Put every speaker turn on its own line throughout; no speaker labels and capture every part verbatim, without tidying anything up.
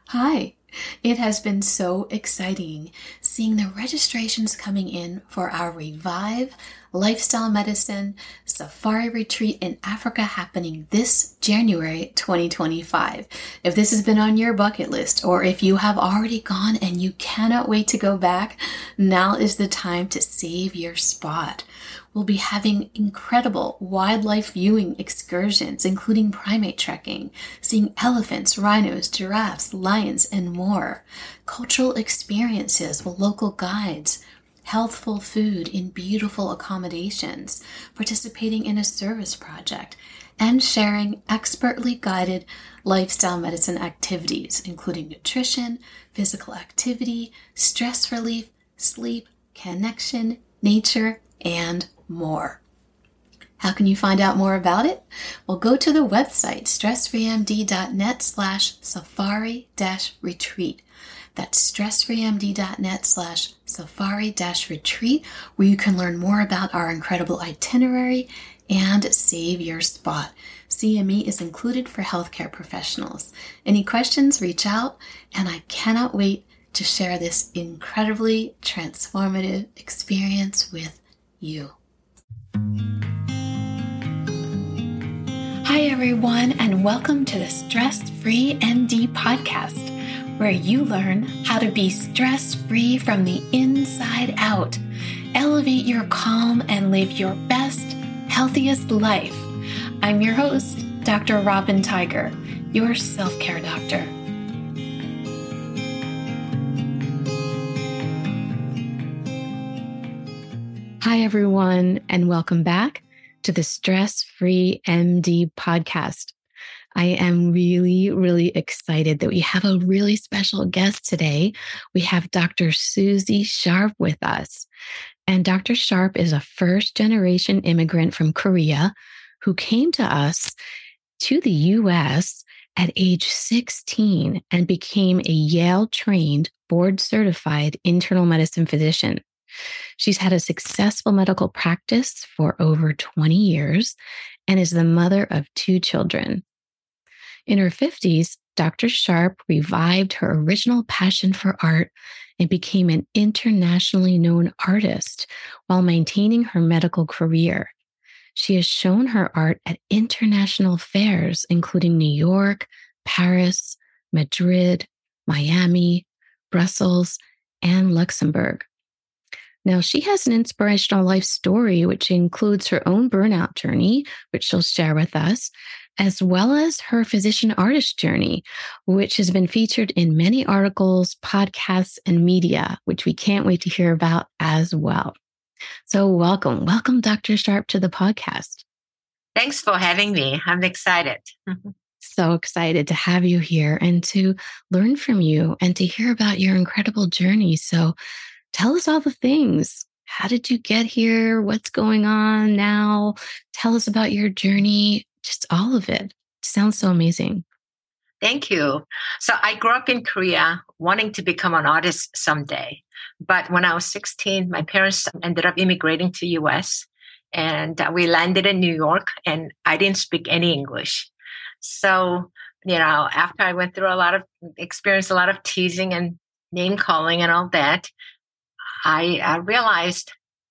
Hi. It has been so exciting seeing the registrations coming in for our Revive Lifestyle Medicine Safari Retreat in Africa happening this January twenty twenty-five. If this has been on your bucket list, or if you have already gone and you cannot wait to go back, now is the time to save your spot. We'll be having incredible wildlife viewing excursions, including primate trekking, seeing elephants, rhinos, giraffes, lions, and more. Cultural experiences with local guides, healthful food in beautiful accommodations, participating in a service project, and sharing expertly guided lifestyle medicine activities, including nutrition, physical activity, stress relief, sleep, connection, nature, and more. How can you find out more about it? Well, go to the website, stressfreemd.net slash safari dash retreat. That's stressfreemd.net slash safari dash retreat, where you can learn more about our incredible itinerary and save your spot. C M E is included for healthcare professionals. Any questions, reach out, and I cannot wait to share this incredibly transformative experience with you. Hi, everyone, and welcome to the Stress-Free M D podcast, where you learn how to be stress-free from the inside out, elevate your calm, and live your best, healthiest life. I'm your host, Doctor Robin Tiger, your self-care doctor. Hi, everyone, and welcome back to the Stress-Free M D podcast. I am really, really excited that we have a really special guest today. We have Doctor Susie Sharp with us. And Doctor Sharp is a first-generation immigrant from Korea who came to us to the U S at age sixteen and became a Yale-trained, board-certified internal medicine physician. She's had a successful medical practice for over twenty years and is the mother of two children. In her fifties, Doctor Sharp revived her original passion for art and became an internationally known artist while maintaining her medical career. She has shown her art at international fairs, including New York, Paris, Madrid, Miami, Brussels, and Luxembourg. Now, she has an inspirational life story, which includes her own burnout journey, which she'll share with us, as well as her physician artist journey, which has been featured in many articles, podcasts, and media, which we can't wait to hear about as well. So welcome. Welcome, Doctor Sharp, to the podcast.
Thanks for having me. I'm excited.
So excited to have you here and to learn from you and to hear about your incredible journey. So tell us all the things. How did you get here? What's going on now? Tell us about your journey. Just all of it. Sounds so amazing.
Thank you. So I grew up in Korea wanting to become an artist someday. But when I was sixteen, my parents ended up immigrating to U S and we landed in New York and I didn't speak any English. So, you know, after I went through a lot of, experienced a lot of teasing and name calling and all that, I uh, realized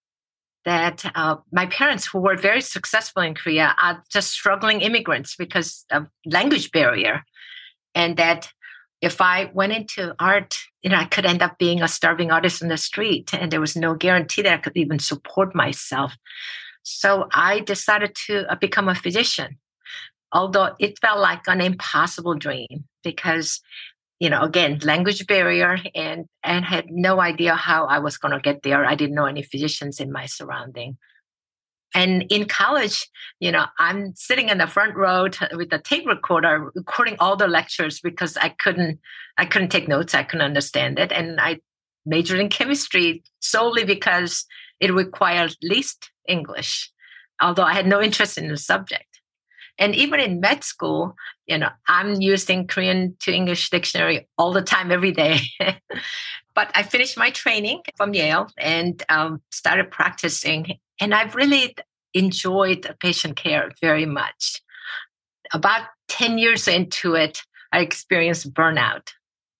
that uh, my parents, who were very successful in Korea, are just struggling immigrants because of language barrier. And that if I went into art, you know, I could end up being a starving artist on the street, and there was no guarantee that I could even support myself. So I decided to uh, become a physician, although it felt like an impossible dream because, you know, again, language barrier, and and had no idea how I was going to get there. I didn't know any physicians in my surrounding. And in college, you know, I'm sitting in the front row t- with a tape recorder, recording all the lectures because I couldn't, I couldn't take notes. I couldn't understand it, and I majored in chemistry solely because it required least English, although I had no interest in the subject. And even in med school, you know, I'm using Korean to English dictionary all the time, every day. But I finished my training from Yale and um, started practicing. And I've really enjoyed patient care very much. About ten years into it, I experienced burnout.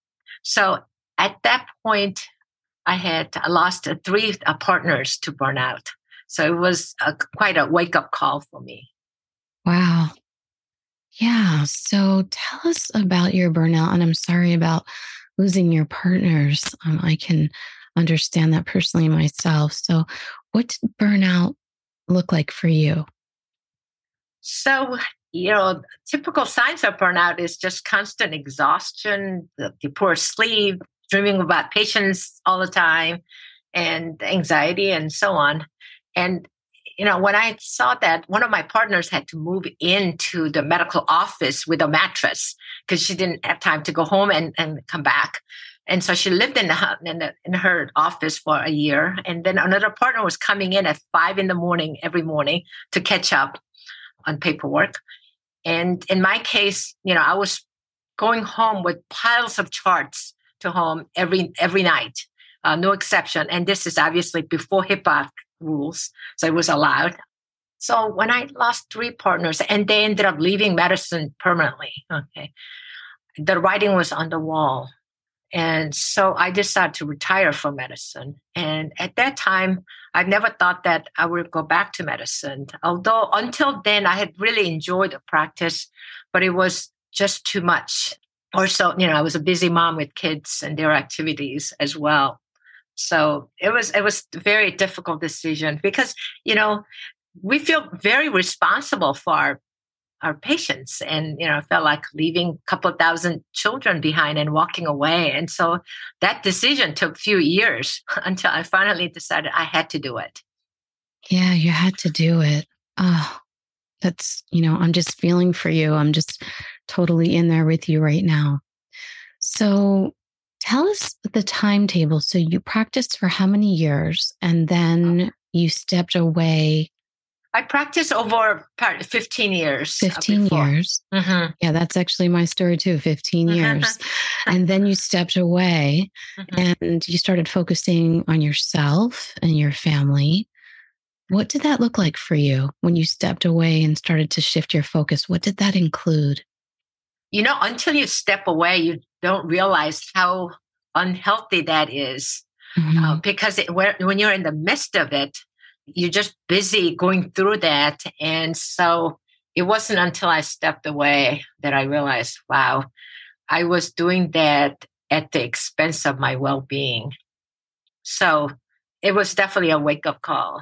So at that point, I had lost uh, three uh, partners to burnout. So it was a, quite a wake up call for me.
Wow. Yeah. So tell us about your burnout. And I'm sorry about losing your partners. Um, I can understand that personally myself. So, what did burnout look like for you?
So, you know, typical signs of burnout is just constant exhaustion, the, the poor sleep, dreaming about patients all the time, and anxiety and so on. And, you know, when I saw that, one of my partners had to move into the medical office with a mattress because she didn't have time to go home and, and come back. And so she lived in, the, in, the, in her office for a year. And then another partner was coming in at five in the morning every morning to catch up on paperwork. And in my case, you know, I was going home with piles of charts to home every every night, uh, no exception. And this is obviously before HIPAA rules, so it was allowed. So when I lost three partners and they ended up leaving medicine permanently, okay, the writing was on the wall. And so I decided to retire from medicine. And at that time, I never thought that I would go back to medicine. Although until then, I had really enjoyed the practice, but it was just too much. Also, you know, I was a busy mom with kids and their activities as well. So it was it was a very difficult decision because, you know, we feel very responsible for our our patients, and you know, I felt like leaving a couple of thousand children behind and walking away. And so that decision took a few years until I finally decided I had to do it.
Yeah, you had to do it. Oh, that's, you know, I'm just feeling for you. I'm just totally in there with you right now. So tell us the timetable. So you practiced for how many years and then you stepped away?
I practiced over fifteen years.
fifteen
before.
years.
Mm-hmm.
Yeah, that's actually my story too, fifteen years. And then you stepped away mm-hmm. and you started focusing on yourself and your family. What did that look like for you when you stepped away and started to shift your focus? What did that include?
You know, until you step away, you don't realize how unhealthy that is. Mm-hmm. Uh, because it, when you're in the midst of it, you're just busy going through that. And so it wasn't until I stepped away that I realized, wow, I was doing that at the expense of my well-being. So it was definitely a wake-up call.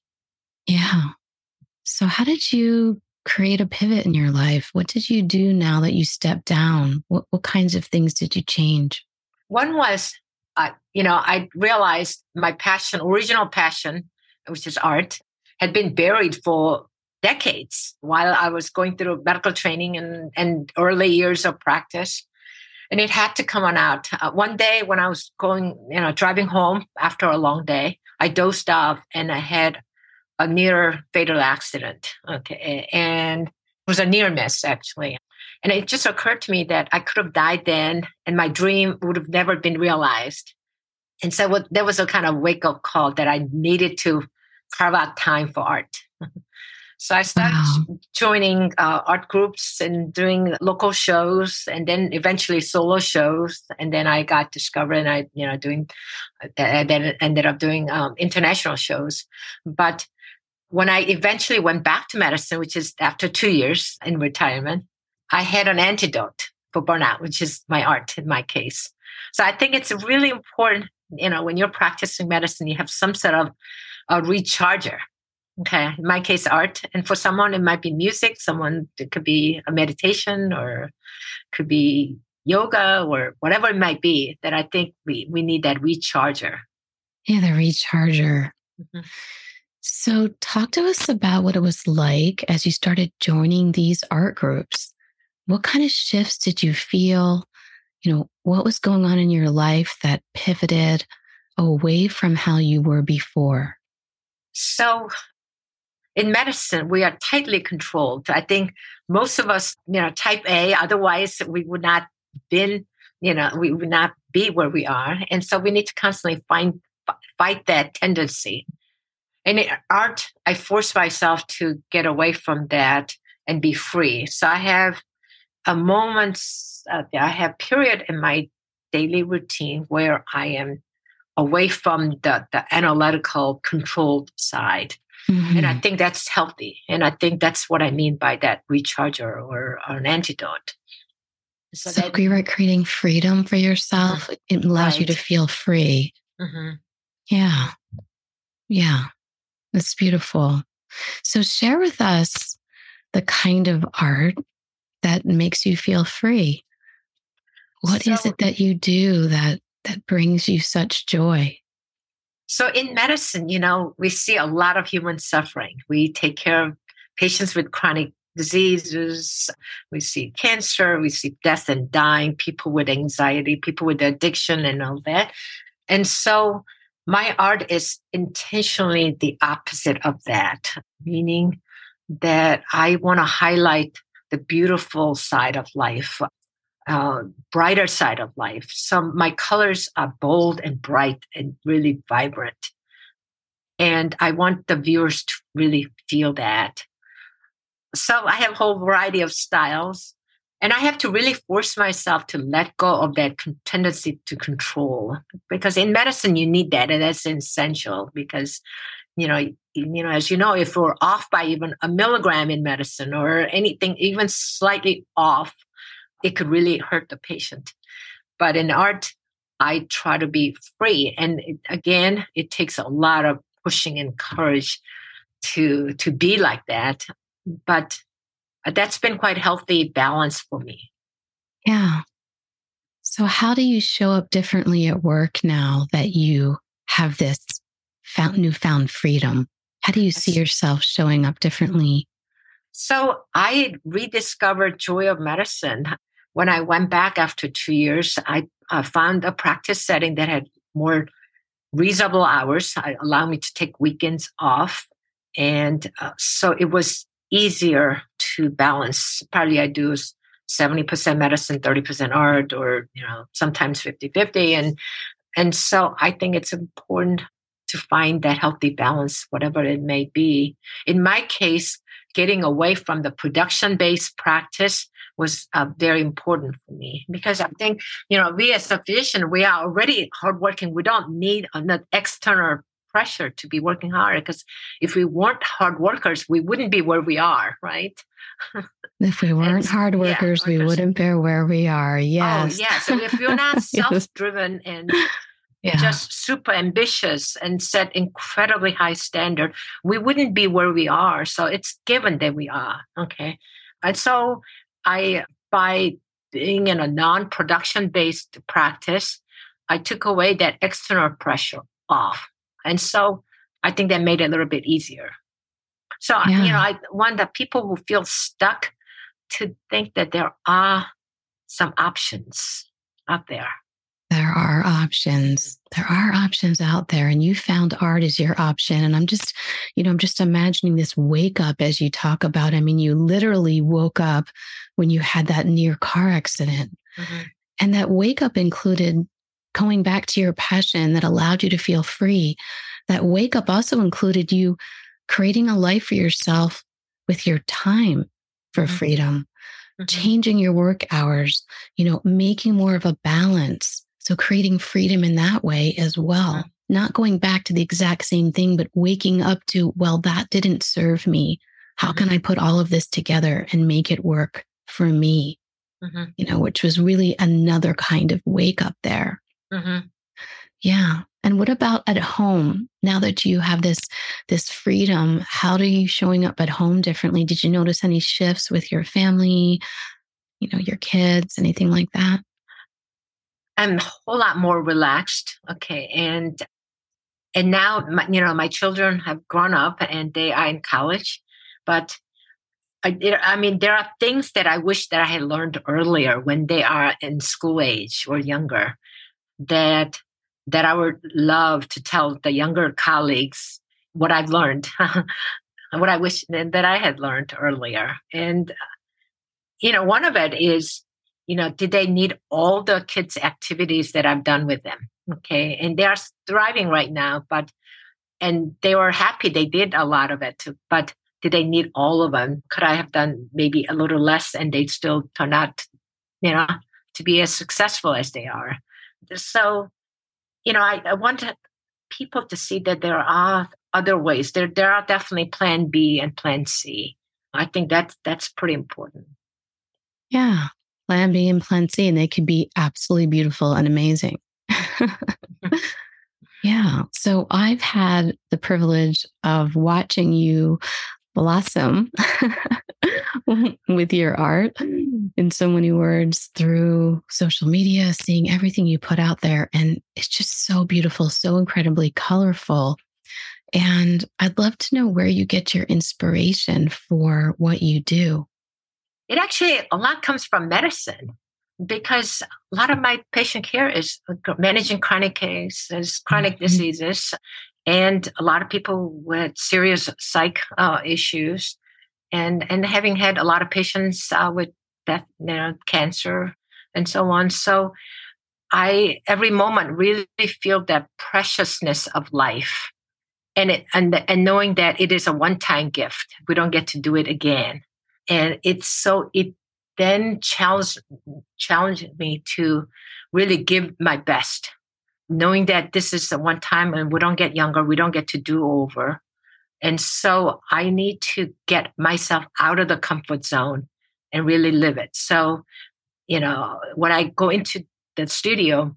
Yeah. So how did you create a pivot in your life? What did you do now that you stepped down? What, what kinds of things did you change?
One was, uh, you know, I realized my passion, original passion, which is art, had been buried for decades while I was going through medical training and, and early years of practice. And it had to come on out. Uh, one day when I was going, you know, driving home after a long day, I dozed off and I had a near fatal accident. Okay. And it was a near miss, actually. And it just occurred to me that I could have died then and my dream would have never been realized. And so what, there was a kind of wake up call that I needed to carve out time for art. So I started wow. joining uh, art groups and doing local shows, and then eventually solo shows. And then I got discovered, and I, you know, doing, and then ended up doing um, international shows. But when I eventually went back to medicine, which is after two years in retirement, I had an antidote for burnout, which is my art in my case. So I think it's really important, you know, when you're practicing medicine, you have some sort of a recharger. Okay. In my case, art. And for someone, it might be music. Someone, it could be a meditation or could be yoga or whatever it might be, that I think we, we need that recharger.
Yeah, the recharger. Mm-hmm. So talk to us about what it was like as you started joining these art groups. What kind of shifts did you feel? You know, what was going on in your life that pivoted away from how you were before?
So in medicine, we are tightly controlled. I think most of us, you know, type A, otherwise we would not been, you know, we would not be where we are. And so we need to constantly find, fight that tendency. And in art, I force myself to get away from that and be free. So I have a moment, uh, I have period in my daily routine where I am away from the, the analytical controlled side. Mm-hmm. And I think that's healthy. And I think that's what I mean by that recharger or, or an antidote.
So, so that, you're creating freedom for yourself. Mm-hmm. It allows right. you to feel free. Mm-hmm. Yeah. Yeah. That's beautiful. So share with us the kind of art that makes you feel free. What so, is it that you do that that brings you such joy?
So in medicine, you know, we see a lot of human suffering. We take care of patients with chronic diseases. We see cancer, we see death and dying, people with anxiety, people with addiction and all that. And so my art is intentionally the opposite of that, meaning that I want to highlight the beautiful side of life, uh, brighter side of life. So my colors are bold and bright and really vibrant. And I want the viewers to really feel that. So I have a whole variety of styles. And I have to really force myself to let go of that tendency to control. Because in medicine, you need that. And that's essential because, you know, you know, as you know, if we're off by even a milligram in medicine or anything, even slightly off, it could really hurt the patient. But in art, I try to be free. And it, again, it takes a lot of pushing and courage to, to be like that. But that's been quite healthy balance for me.
Yeah. So how do you show up differently at work now that you have this found, newfound freedom? How do you see yourself showing up differently?
So I rediscovered joy of medicine. When I went back after two years, I uh, found a practice setting that had more reasonable hours, it allowed me to take weekends off. And uh, so it was easier to balance. Probably I do seventy percent medicine, thirty percent art, or, you know, sometimes fifty-fifty. And, and so I think it's important to find that healthy balance, whatever it may be. In my case, getting away from the production-based practice was uh, very important for me because I think, you know, we as a physician, we are already hardworking. We don't need an external pressure to be working hard because if we weren't hard workers, we wouldn't be where we are, right?
If we weren't and, hard workers, yeah, we workers. wouldn't be where we are. Yes.
Oh, yeah. So if you're not self-driven and yeah. just super ambitious and set incredibly high standard, we wouldn't be where we are. So it's given that we are. Okay. And so I, by being in a non-production based practice, I took away that external pressure off. And so I think that made it a little bit easier. So, yeah. you know, I want the people who feel stuck to think that there are some options out there.
There are options. There are options out there. And you found art as your option. And I'm just, you know, I'm just imagining this wake up as you talk about. I mean, you literally woke up when you had that near car accident. Mm-hmm. And that wake up included going back to your passion that allowed you to feel free. That wake up also included you creating a life for yourself with your time for mm-hmm. freedom, mm-hmm. changing your work hours, you know, making more of a balance. So creating freedom in that way as well, mm-hmm. not going back to the exact same thing, but waking up to, well, that didn't serve me. How mm-hmm. can I put all of this together and make it work for me? Mm-hmm. You know, which was really another kind of wake up there. Mm-hmm. Yeah. And what about at home? Now that you have this, this freedom, how are you showing up at home differently? Did you notice any shifts with your family, you know, your kids, anything like that?
I'm a whole lot more relaxed. Okay. And, and now, my, you know, my children have grown up and they are in college, but I, I mean, there are things that I wish that I had learned earlier when they are in school age or younger that that I would love to tell the younger colleagues what I've learned, what I wish that I had learned earlier. And, you know, one of it is, you know, did they need all the kids' activities that I've done with them? Okay. And they are thriving right now, but, and they were happy they did a lot of it too, but did they need all of them? Could I have done maybe a little less and they'd still turn out, you know, to be as successful as they are? So, you know, I, I want to, people to see that there are other ways. There, there are definitely plan B and plan C. I think that's, that's pretty important.
Yeah. Plan B and plan C, and they could be absolutely beautiful and amazing. Yeah. So I've had the privilege of watching you blossom with your art in so many words through social media, seeing everything you put out there. And it's just so beautiful, so incredibly colorful. And I'd love to know where you get your inspiration for what you do.
It actually, a lot comes from medicine, because a lot of my patient care is managing chronic cases, chronic mm-hmm. diseases, and a lot of people with serious psych uh, issues, and and having had a lot of patients uh, with death, you know, cancer, and so on. So I every moment really feel that preciousness of life, and it and and knowing that it is a one-time gift. We don't get to do it again, and it's so it. then challenged, challenged me to really give my best, knowing that this is the one time and we don't get younger, we don't get to do over. And so I need to get myself out of the comfort zone and really live it. So, you know, when I go into the studio,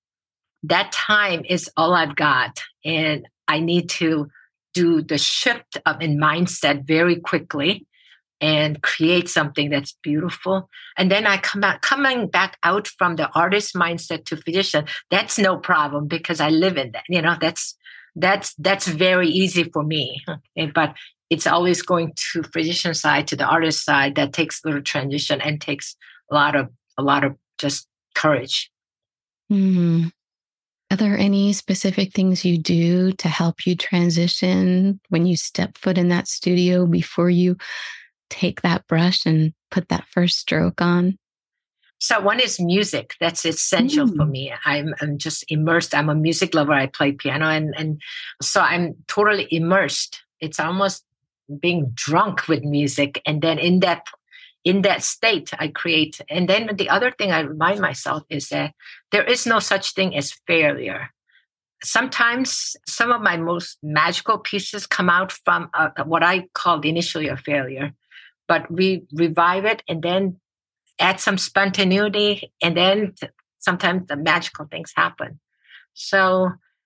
that time is all I've got. And I need to do the shift of in mindset very quickly and create something that's beautiful. And then I come out, coming back out from the artist mindset to physician, that's no problem because I live in that. You know, that's, that's, that's very easy for me. But it's always going to physician side, to the artist side, that takes a little transition and takes a lot of, a lot of just courage.
Mm-hmm. Are there any specific things you do to help you transition when you step foot in that studio before you take that brush and put that first stroke on?
So one is music. That's essential mm. for me. I'm, I'm just immersed. I'm a music lover. I play piano. And, and so I'm totally immersed. It's almost being drunk with music. And then in that, in that state, I create. And then the other thing I remind myself is that there is no such thing as failure. Sometimes some of my most magical pieces come out from uh, what I called initially a failure. But we revive it and then add some spontaneity, and then t- sometimes the magical things happen. So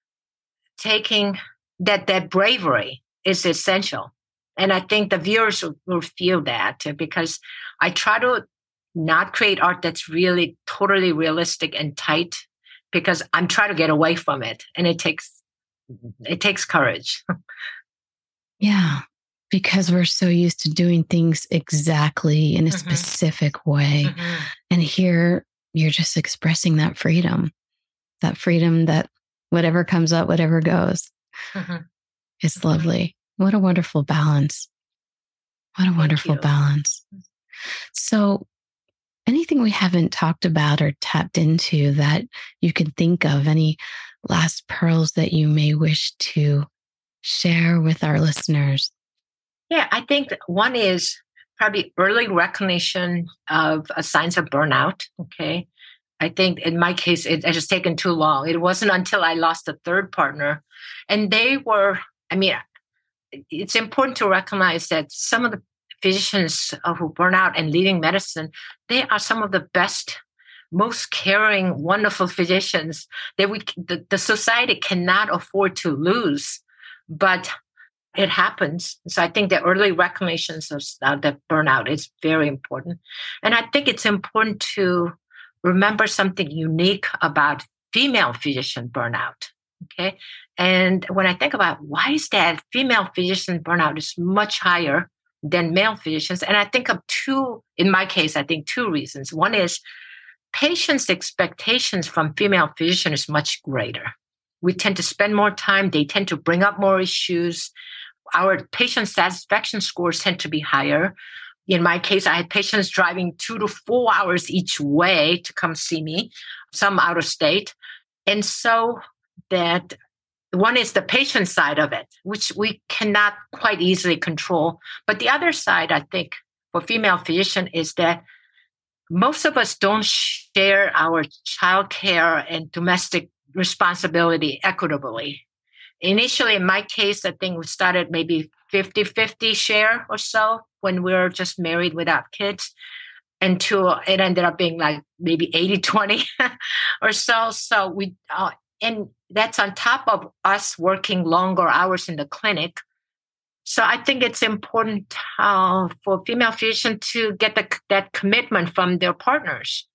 taking that, that bravery is essential. And I think the viewers will, will feel that, because I try to not create art that's really totally realistic and tight, because I'm trying to get away from it. And it takes, it takes courage.
Yeah. Because we're so used to doing things exactly in a mm-hmm. specific way. Mm-hmm. And here you're just expressing that freedom, that freedom that whatever comes up, whatever goes. Mm-hmm. It's mm-hmm. lovely. What a wonderful balance. What a Thank wonderful you. balance. So anything we haven't talked about or tapped into that you can think of, any last pearls that you may wish to share with our listeners?
Yeah, I think one is probably early recognition of uh, signs of burnout. Okay. I think in my case, it, it has taken too long. It wasn't until I lost a third partner. And they were, I mean, it's important to recognize that some of the physicians uh, who burn out and leaving medicine, they are some of the best, most caring, wonderful physicians that we, the, the society cannot afford to lose. But it happens. So I think the early recognitions of uh, the burnout is very important. And I think it's important to remember something unique about female physician burnout. Okay. And when I think about why is that female physician burnout is much higher than male physicians. And I think of two, in my case, I think two reasons. One is patients' expectations from female physicians is much greater. We tend to spend more time. They tend to bring up more issues. Our patient satisfaction scores tend to be higher. In my case, I had patients driving two to four hours each way to come see me, some out of state. And so that one is the patient side of it, which we cannot quite easily control. But the other side, I think, for female physician is that most of us don't share our childcare and domestic responsibility equitably. Initially, in my case, I think we started maybe fifty-fifty share or so when we were just married without kids, until it ended up being like maybe eighty-twenty or so. So we, uh, and that's on top of us working longer hours in the clinic. So I think it's important uh, for female physicians to get the, that commitment from their partners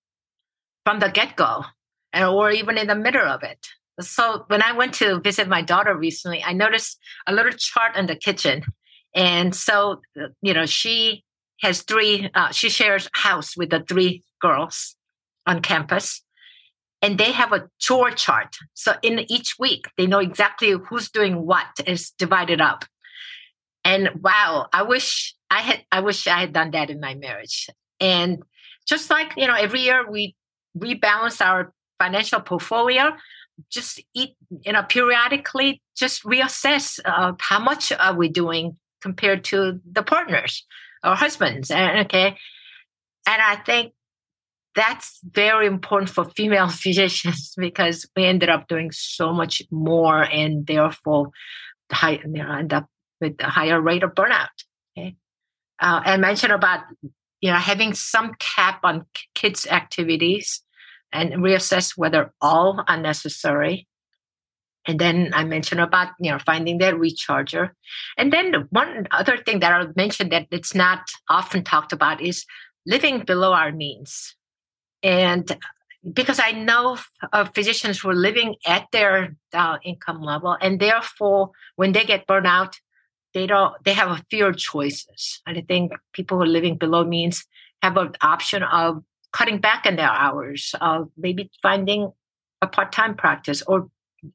from the get-go, and or even in the middle of it. So when I went to visit my daughter recently, I noticed a little chart in the kitchen. And so, you know, she has three, uh, she shares a house with the three girls on campus. And they have a chore chart. So in each week, they know exactly who's doing what is divided up. And wow, I wish I had, I wish I had done that in my marriage. And just like, you know, every year we rebalance our financial portfolio, just eat, you know, periodically, just reassess uh, how much are we doing compared to the partners or husbands. And, okay. And I think that's very important for female physicians because we ended up doing so much more and therefore high, you know, end up with a higher rate of burnout. Okay. Uh, I mentioned about, you know, having some cap on kids' activities and reassess whether all are necessary. And then I mentioned about, you know, finding that recharger. And then one other thing that I'll mention that it's not often talked about is living below our means. And because I know of physicians who are living at their uh, income level, and therefore when they get burnt out, they don't, they have a fewer choices. And I think people who are living below means have an option of cutting back on their hours, of maybe finding a part-time practice, or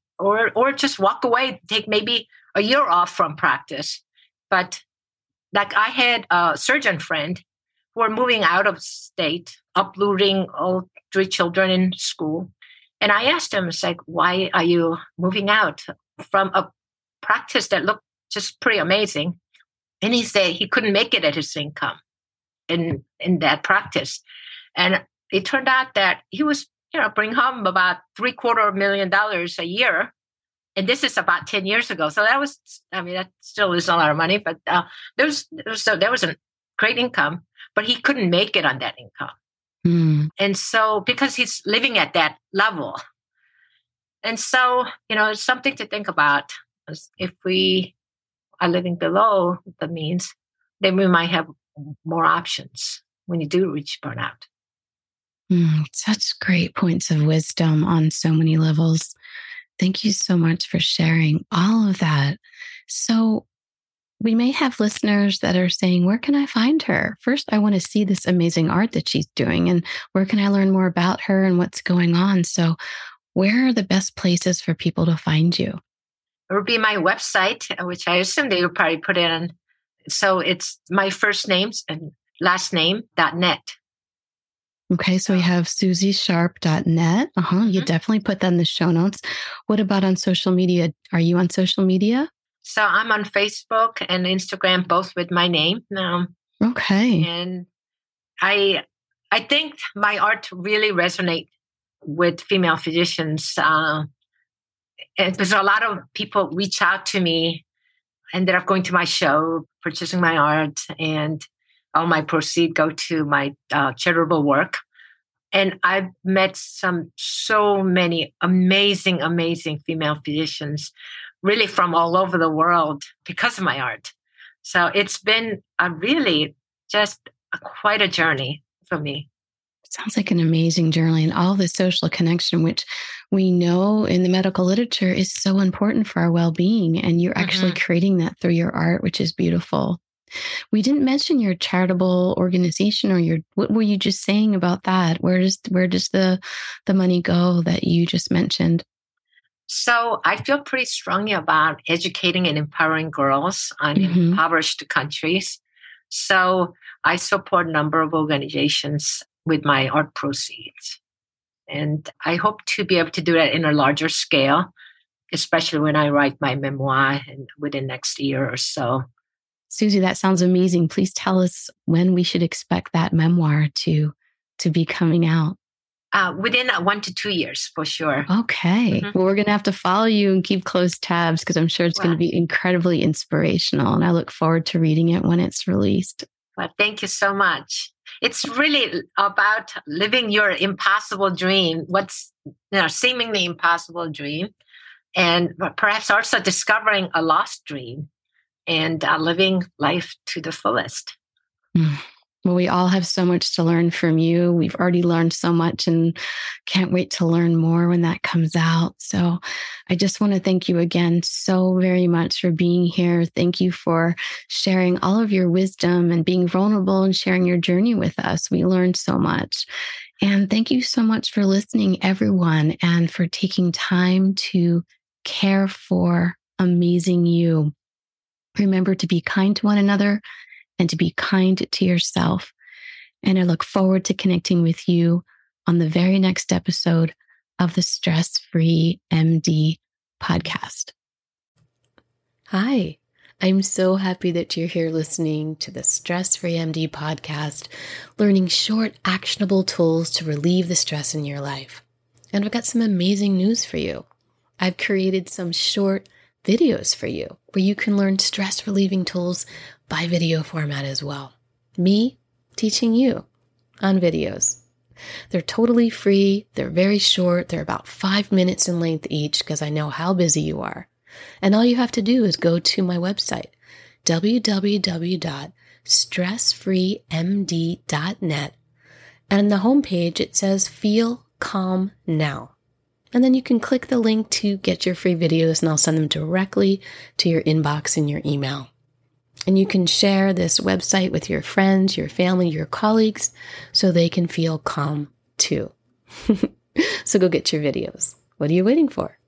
or or just walk away, take maybe a year off from practice. But like I had a surgeon friend who were moving out of state, uprooting all three children in school. And I asked him, it's like, why are you moving out from a practice that looked just pretty amazing? And he said he couldn't make it at his income in, in that practice. And it turned out that he was, you know, bring home about three quarter of a million dollars a year. And this is about ten years ago. So that was, I mean, that still is a lot of money, but uh, there was, there was, so there was a great income, but he couldn't make it on that income.
Mm.
And so, because he's living at that level. And so, you know, it's something to think about. If we are living below the means, then we might have more options when you do reach burnout.
Mm, such great points of wisdom on so many levels. Thank you so much for sharing all of that. So we may have listeners that are saying, where can I find her? First, I want to see this amazing art that she's doing, and where can I learn more about her and what's going on? So where are the best places for people to find you?
It would be my website, which I assume they would probably put in. So it's my first name and last name dot net.
Okay, so we have susie sharp dot net. Uh-huh. Mm-hmm. You definitely put that in the show notes. What about on social media? Are you on social media?
So I'm on Facebook and Instagram, both with my name. Um,
okay.
And I I think my art really resonates with female physicians. Uh, and there's a lot of people reach out to me, ended up going to my show, purchasing my art, and all my proceeds go to my uh, charitable work. And I've met some, so many amazing, amazing female physicians, really from all over the world because of my art. So it's been a really just a, quite a journey for me.
It sounds like an amazing journey, and all the social connection, which we know in the medical literature is so important for our well-being. And you're mm-hmm. actually creating that through your art, which is beautiful. We didn't mention your charitable organization, or your, what were you just saying about that? Where does, where does the, the money go that you just mentioned?
So I feel pretty strongly about educating and empowering girls on
Mm-hmm.
impoverished countries. So I support a number of organizations with my art proceeds. And I hope to be able to do that in a larger scale, especially when I write my memoir and within next year or so.
Susie, that sounds amazing. Please tell us when we should expect that memoir to to be coming out?
Uh, within one to two years, for sure.
Okay.
Mm-hmm.
Well, we're going to have to follow you and keep close tabs because I'm sure it's well, going to be incredibly inspirational. And I look forward to reading it when it's released.
Well, thank you so much. It's really about living your impossible dream, what's you know seemingly impossible dream, and perhaps also discovering a lost dream and uh, living life to the fullest.
Mm. Well, we all have so much to learn from you. We've already learned so much and can't wait to learn more when that comes out. So I just want to thank you again so very much for being here. Thank you for sharing all of your wisdom and being vulnerable and sharing your journey with us. We learned so much. And thank you so much for listening, everyone, and for taking time to care for amazing you. Remember to be kind to one another and to be kind to yourself. And I look forward to connecting with you on the very next episode of the Stress Free M D podcast. Hi, I'm so happy that you're here listening to the Stress Free M D podcast, learning short, actionable tools to relieve the stress in your life. And I've got some amazing news for you. I've created some short videos for you where you can learn stress relieving tools by video format as well. Me teaching you on videos. They're totally free. They're very short. They're about five minutes in length each because I know how busy you are. And all you have to do is go to my website, w w w dot stress free m d dot net. And on the homepage, it says Feel Calm Now. And then you can click the link to get your free videos and I'll send them directly to your inbox in your email. And you can share this website with your friends, your family, your colleagues, so they can feel calm too. So go get your videos. What are you waiting for?